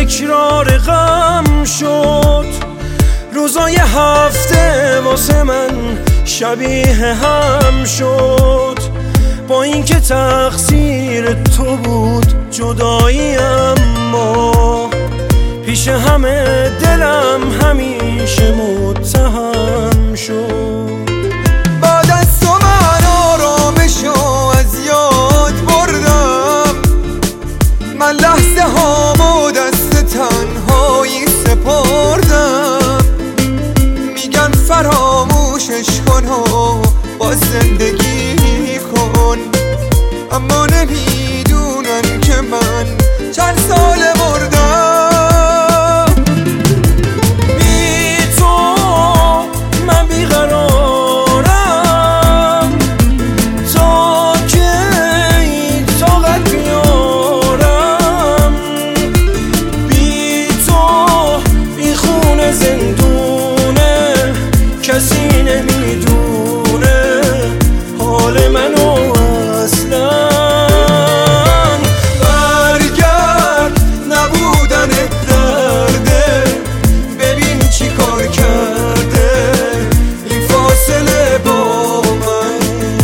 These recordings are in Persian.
تکرار غم شد. روزای هفته واسه من شبیه هم شد. با اینکه تقصیر تو بود جدایی، اما پیش همه دلم همیشه متهم شد. بعد از تو من آرامشو از یاد بردم، من لحظه هامو دست تنهایی سپردم. میگن فراموشش کن و با زندگی کن، اما نمیدونن که من چند ساله مردم. بی تو من بیقرارم، تا کی طاقت بیارم. بی تو این خونه زندونه، کسی نمیدونه حال منو اصلا. برگرد نبودن درده، ببین چی کار کرده این فاصله با من.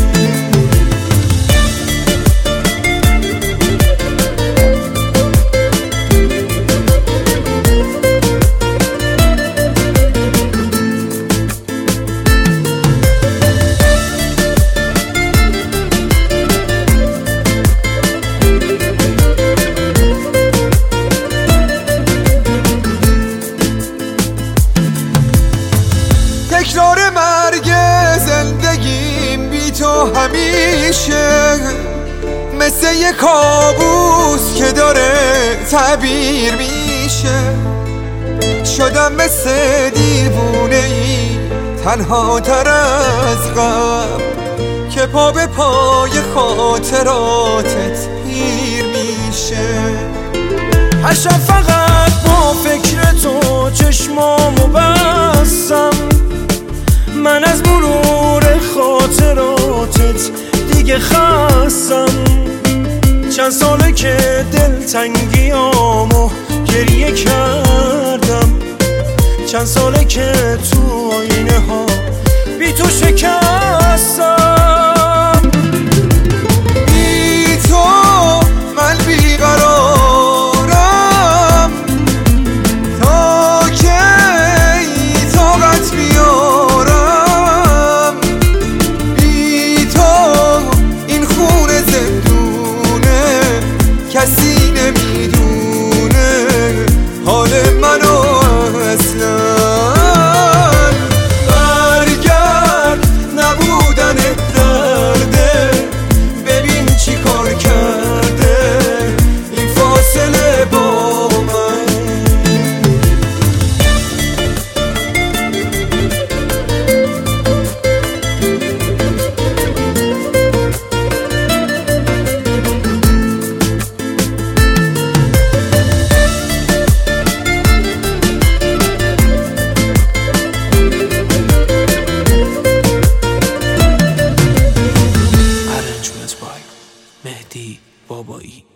تکرار مرگ زندگیم بی تو همیشه مثل یه کابوس که داره تعبیر میشه. شدم مثل دیوونه ای تنها تر از قبل، که پا به پای خاطراتت پیر میشه. هر شب فقط با فکر تو چشمامو بستم، من از مرور خاطراتت دیگه خستم. چند ساله که دلتنگیامو گریه کردم، چند ساله که تو آینه ها بی تو شکستم. بی تو من بیقرارم، تا کی طاقت بیارم. بی تو این خونه زندونه، کسی نمیدونه حال منو اصلا. برگرد نبودن درده، ببین چی کار کرده این فاصله با من. مهدی بابایی.